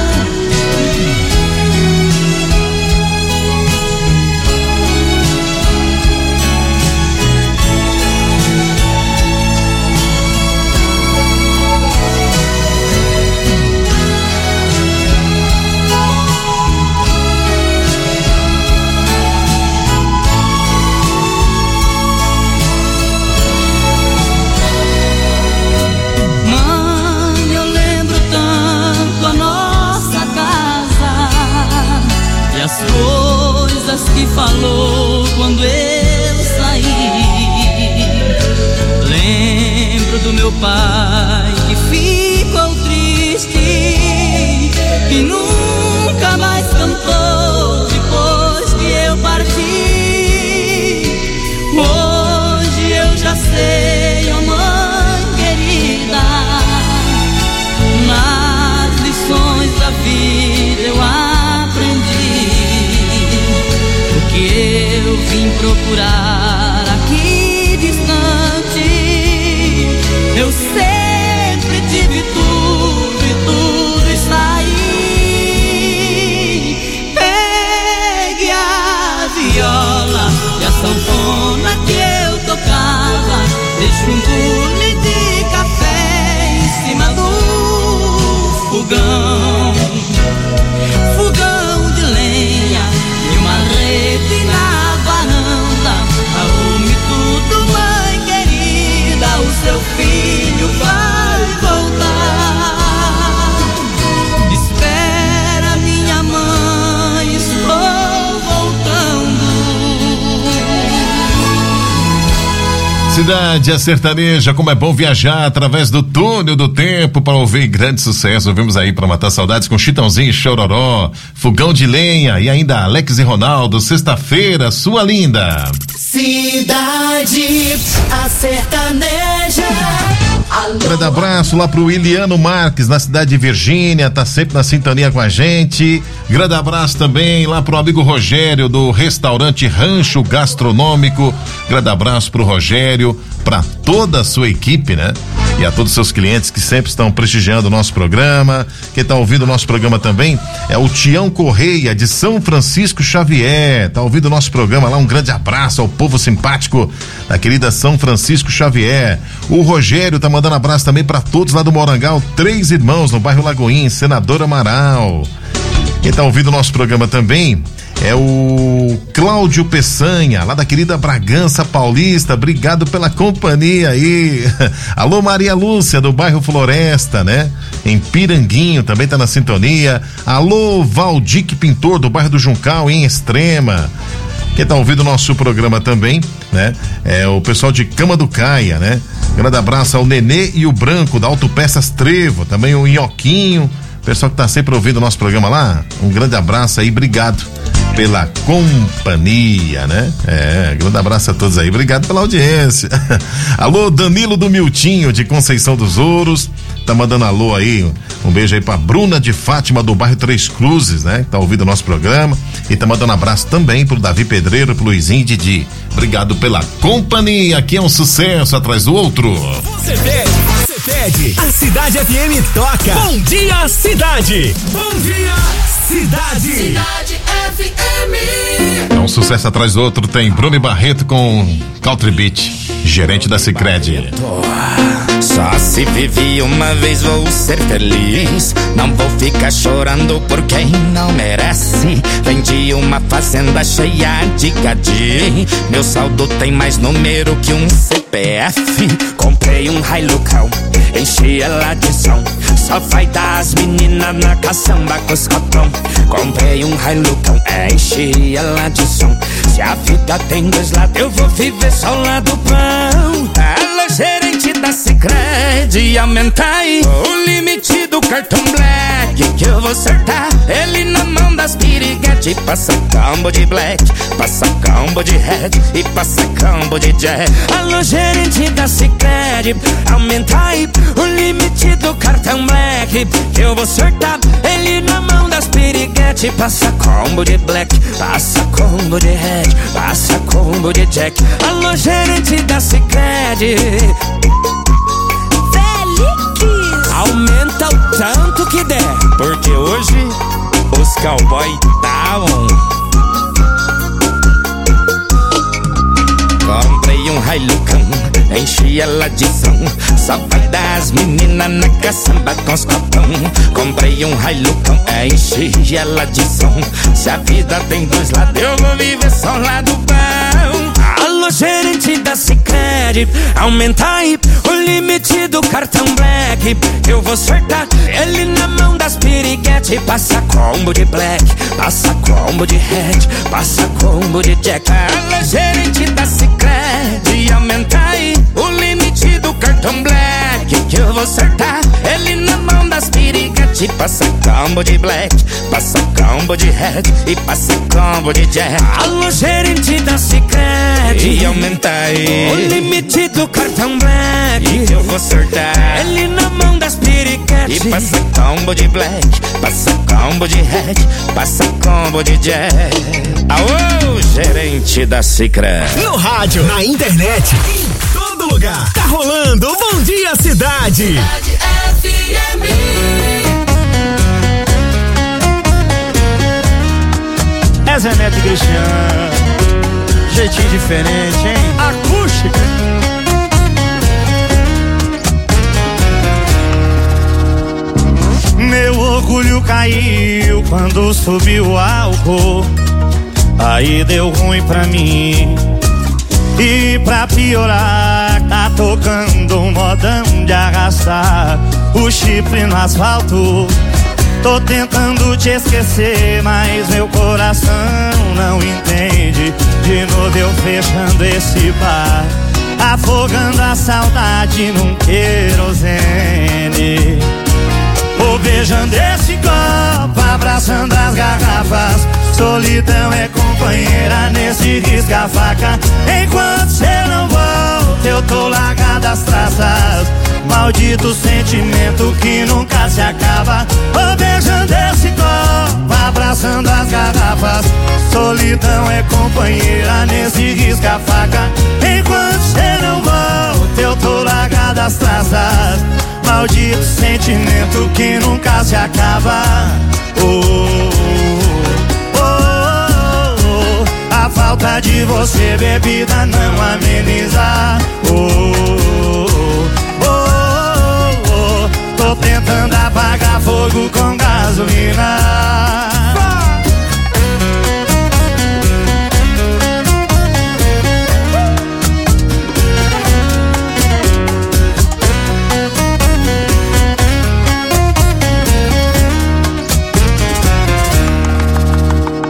As coisas que falou quando eu saí. Lembro do meu pai que ficou triste e nunca mais cantou depois que eu parti. Hoje eu já sei, oh mãe querida, nas lições da vida eu aprendi que eu vim procurar aqui distante. Eu sempre tive tudo e tudo está aí. Pegue a viola e a sanfona que eu tocava, deixe um bule de café em cima do fogão, fogão de lenha e uma rede na varanda. Arrume tudo, mãe querida, o seu filho vai voltar. Espera, minha mãe, estou voltando. Cidade a sertaneja, como é bom viajar através do túnel do tempo para ouvir grande sucesso. Ouvimos aí para matar saudades com Chitãozinho e Chororó, Fogão de Lenha e ainda Alex e Ronaldo, Sexta-feira, sua linda. Cidade a sertaneja. Grande abraço lá pro Iliano Marques, na cidade de Virgínia, tá sempre na sintonia com a gente. Grande abraço também lá pro amigo Rogério do restaurante Rancho Gastronômico. Grande abraço pro Rogério, pra toda a sua equipe, né? E a todos os seus clientes que sempre estão prestigiando o nosso programa. Quem tá ouvindo o nosso programa também é o Tião Correia de São Francisco Xavier. Tá ouvindo o nosso programa lá, um grande abraço ao povo simpático da querida São Francisco Xavier. O Rogério tá mandando abraço também para todos lá do Morangal, Três Irmãos, no bairro Lagoinha, Senador Amaral. Quem tá ouvindo o nosso programa também é o Cláudio Peçanha, lá da querida Bragança Paulista. Obrigado pela companhia aí. Alô, Maria Lúcia, do bairro Floresta, né? Em Piranguinho, também tá na sintonia. Alô, Valdique Pintor, do bairro do Juncal, em Extrema. Quem tá ouvindo o nosso programa também, né? É o pessoal de Cama do Caia, né? Grande abraço ao Nenê e o Branco da Autopeças Trevo, também o Inhoquinho, pessoal que tá sempre ouvindo o nosso programa lá. Um grande abraço aí, obrigado pela companhia, né? É, grande abraço a todos aí, obrigado pela audiência. Alô, Danilo do Miltinho, de Conceição dos Ouros, tá mandando alô aí, um beijo aí pra Bruna de Fátima, do bairro Três Cruzes, né? Tá ouvindo o nosso programa, e tá mandando abraço também pro Davi Pedreiro, pro Luizinho e Didi. Obrigado pela companhia, aqui é um sucesso atrás do outro. Você pede, você pede, a Cidade F M toca. Bom dia, Cidade. Bom dia, Cidade. Cidade F M. É um sucesso atrás do outro, tem Bruno Barreto com Country Beat, gerente da Sicredi. Só se vive uma vez, vou ser feliz. Não vou ficar chorando por quem não merece. Vendi uma fazenda cheia de gadi. Meu saldo tem mais número que um C P F. Comprei um Hilucão, enchi ela de som. Só vai dar as meninas na caçamba com os cotão. Comprei um Hilucão, enchi ela de som. Se a vida tem dois lados, eu vou viver só o lado bom. Ela é gerente da Sicredi, aumenta aí o limite do cartão Black, que eu vou acertar ele na mão das piriguete. Passa combo de Black, passa combo de Red e passa combo de Jack. Alô, gerente da Sicredi, aumenta aí o limite do cartão Black, que eu vou acertar ele na mão das piriguete. Passa combo de Black, passa combo de Red, passa combo de Jack. Alô, gerente da Sicredi, aumenta o tanto que der, porque hoje os cowboy tá on. Comprei um Hilucão, enchi ela de som. Só vai dar as meninas na caçamba com os copão. Comprei um Hilucão, enchi ela de som. Se a vida tem dois lados, eu vou viver só o lado bom. Alô, gerente da Sicredi, aumenta aí o limite do cartão Black, eu vou acertar ele na mão das piriguete. Passa combo de Black, passa combo de Red, passa combo de Jack. Alô, gerente da Sicredi, aumenta aí o limite do cartão Black, que eu vou acertar ele na mão das piriguete. Passa combo de Black, passa combo de Red e passa combo de Jack. Alô, gerente da Sicredi, e aumenta aí o limite do cartão Black, e eu vou acertar ele na mão das piriguete. E passa combo de Black, passa combo de Red, passa combo de Jack. Aô, gerente da Sicredi. No rádio, na internet, em todo lugar, tá rolando o Bom Dia Cidade. Cidade F M. É Zé Neto e Cristiano, jeitinho diferente, hein? Acústica. Meu orgulho caiu quando subiu o álcool. Aí deu ruim pra mim. E pra piorar, tá tocando um modão de arrastar o chifre no asfalto. Tô tentando te esquecer, mas meu coração não entende. De novo eu fechando esse bar, afogando a saudade num querosene. Ou beijando esse copo, abraçando as garrafas. Solidão é companheira nesse risca-faca. Enquanto cê não volta, eu tô largado as traças. Maldito sentimento que nunca se acaba. Ou beijando esse copo, abraçando as garrafas. Solidão é companheira nesse risca-faca. Enquanto cê não volta, eu tô largado as traças. Maldito sentimento que nunca se acaba. Oh, oh, oh, oh. A falta de você, bebida, não ameniza. Oh, oh, oh, oh. Tô tentando apagar fogo com gasolina.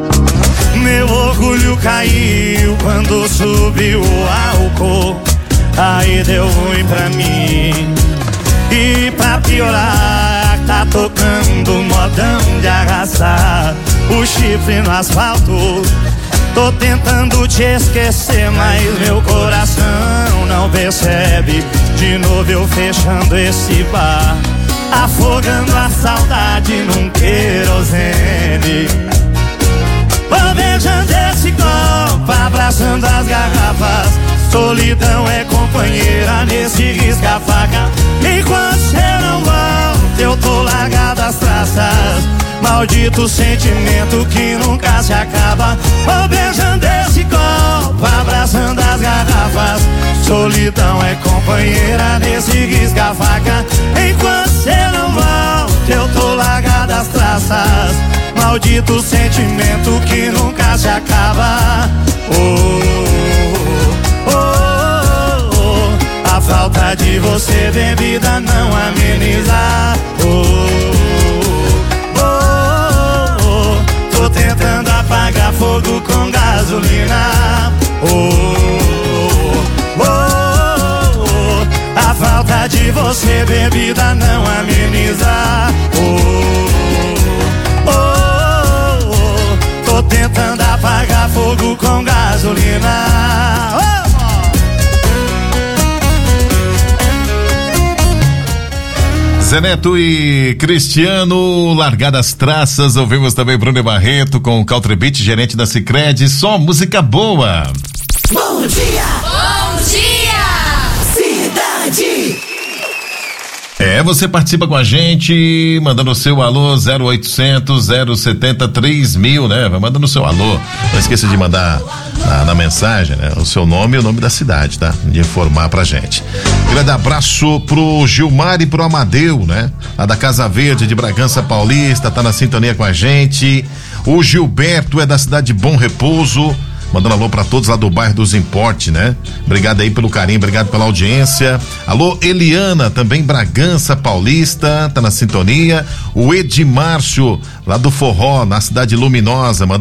Meu orgulho caiu quando subiu o álcool. aí deu ruim pra mim. E pra piorar, tá tocando modão de arrastar o chifre no asfalto. Tô tentando te esquecer, mas meu coração não percebe. De novo eu fechando esse bar, afogando a saudade num querosene. Vou beijando esse copo, abraçando as garrafas. Solidão é companheira nesse risca-faca. Enquanto cê não volta, eu tô largado às traças. Maldito sentimento que nunca se acaba. Vou beijando esse copo, abraçando as garrafas. Solidão é companheira nesse risca-faca. Enquanto cê não volta, eu tô largado às traças. Maldito sentimento que nunca se acaba. Oh, oh, oh, oh. A falta de você, bebida, não ameniza. Oh, tô tentando apagar fogo com gasolina. Oh, oh, oh, oh. A falta de você, bebida, não ameniza. Oh, oh, oh. Tô tentando apagar fogo com gasolina. Oh! Zé Neto e Cristiano, largadas traças. Ouvimos também Bruno Barreto com o Caltrebit, gerente da Sicredi. Só música boa. Bom dia! Bom dia! Cidade! É, você participa com a gente, mandando o seu alô zero oitocentos, zero setenta, três mil, né? Vai mandando o seu alô. Não esqueça de mandar na, na mensagem, né? O seu nome e o nome da cidade, tá? De informar pra gente. Grande abraço pro Gilmar e pro Amadeu, né? Lá da Casa Verde de Bragança Paulista, tá na sintonia com a gente. O Gilberto é da cidade de Bom Repouso. Mandando alô pra todos lá do bairro dos Importe, né? Obrigado aí pelo carinho, obrigado pela audiência. Alô, Eliana, também Bragança Paulista, tá na sintonia. O Edmárcio, lá do Forró, na cidade Luminosa, mandando